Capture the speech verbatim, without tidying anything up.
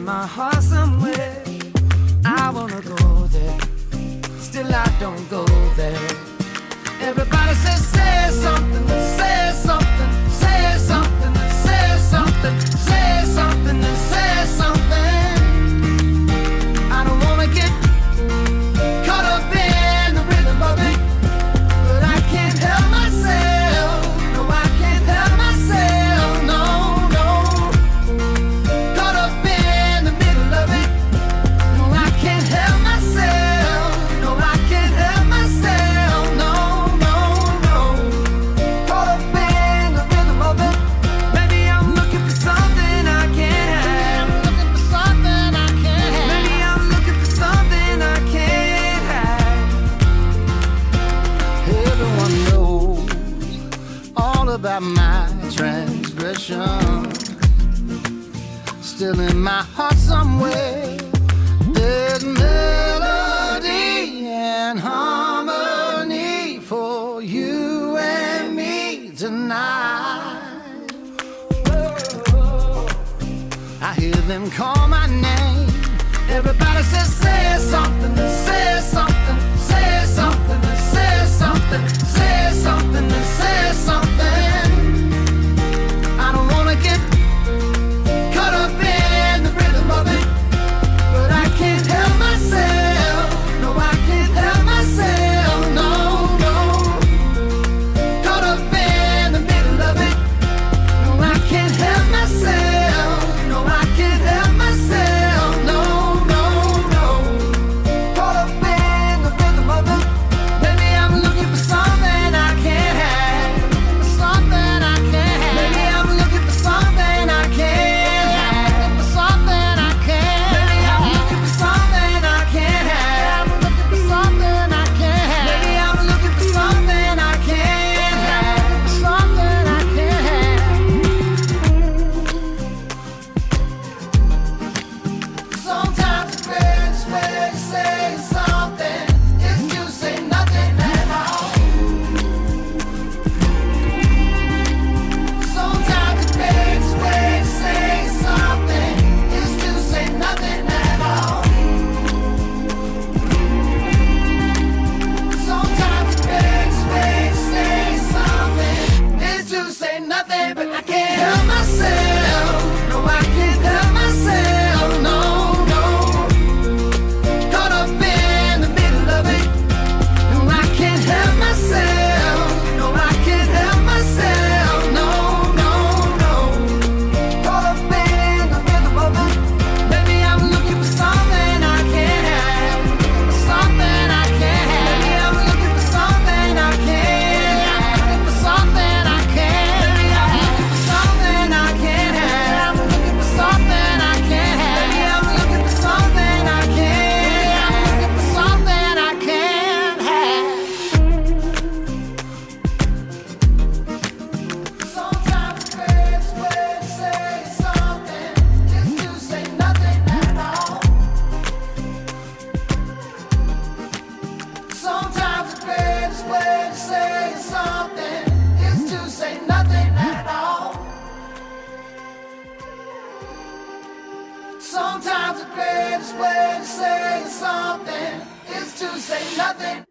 my heart somewhere. I wanna go there, still I don't go there. Everybody says, say something, say something, say something, say something, say something, and say something. I don't wanna get caught up in the rhythm of it, but I can't help myself. No, I can't help myself. No, no. Caught up in the middle of it. No, I can't help myself. No, I can't help myself. No, no, no. Caught up in the rhythm of it. Maybe I'm looking for something I can't have. Looking for something I can't have. Maybe I'm looking for something I can't have. Everyone knows all about my transgression. Still in my heart somewhere, there's melody and harmony for you and me tonight. I hear them call my name. Everybody says, say something, say something, say something, say something, say something, say something. I don't wanna get caught up in the rhythm of it, but I can't help myself. No, I can't help myself. No, no. Caught up in the middle of it. No, I can't help myself. No, I can't help myself. No, no, no. Caught up in the rhythm of it. Maybe I'm looking for something I can't have. Something I can't have. Maybe I'm looking for something I can't have. For something I can't. Maybe I'm looking for something I can't have. Looking for something I can't have. Maybe I'm looking for something I can't have. Something I can't have. Sometimes the greatest way to say something is to say nothing at all. Sometimes the greatest way to say something is to say nothing at all. Sometimes the greatest way to say something is to say nothing, but I can't help myself. No, I can't help myself. No, no. Caught up in the middle of it. No, I can't help myself. No, I can't help myself. No, no, no. Caught up in the rhythm of it. Maybe I'm looking for something I can't have. Something I can't have. Maybe I'm looking for something I can't have. For something I can't. Maybe I'm looking for something I can't have. Looking for something I can't have. Maybe I'm looking for something I can't have. Looking for something I can't have. Sometimes the greatest way to say something is to say nothing at all. Sometimes the greatest way to say something is to say nothing at all. Sometimes the greatest way to say something is to say nothing.